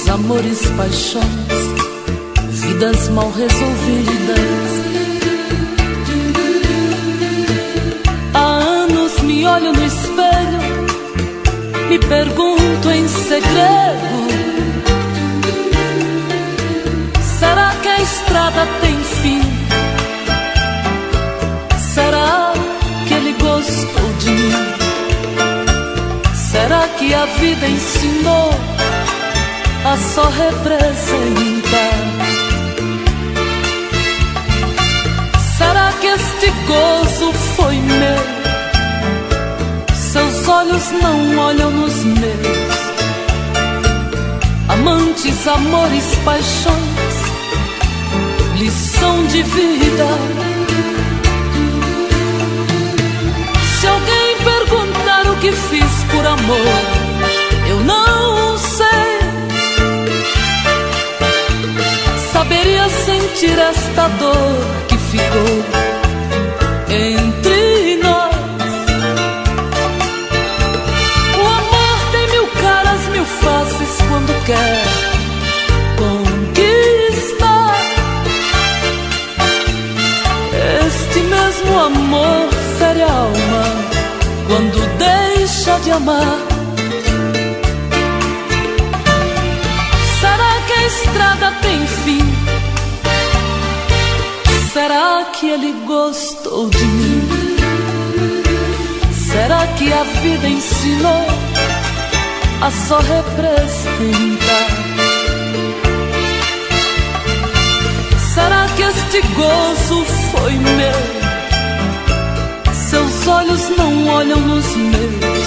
amores, paixões, vidas mal resolvidas. Há anos me olho no espelho, me pergunto em segredo: será que a estrada tem fim? Será que ele gostou de mim? Será que a vida ensinou a só representar? Será que este gozo foi meu? Seus olhos não olham nos meus. Amantes, amores, paixões, lição de vida. Se alguém perguntar o que fiz por amor, eu não sei. Saberia sentir esta dor que ficou entre nós. O amor tem mil caras, mil faces quando quer conquistar. Este mesmo amor fere a alma quando deixa de amar. Será que a estrada tem fim? Será que ele gostou de mim? Será que a vida ensinou a só representar? Será que este gozo foi meu? Seus olhos não olham nos meus.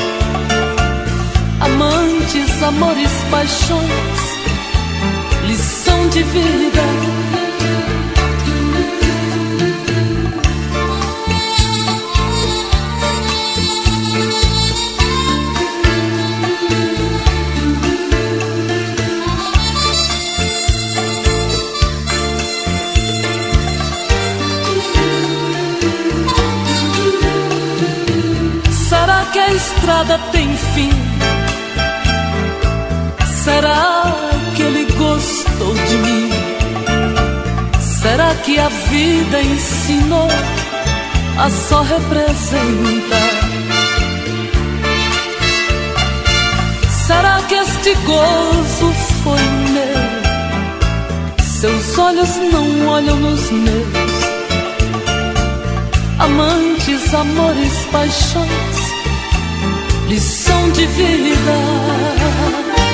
Amantes, amores, paixões, lição de vida. Será que a estrada tem fim? Será que ele gostou de mim? Será que a vida ensinou a só representar? Será que este gozo foi meu? Seus olhos não olham nos meus. Amantes, amores, paixões, lição de vida.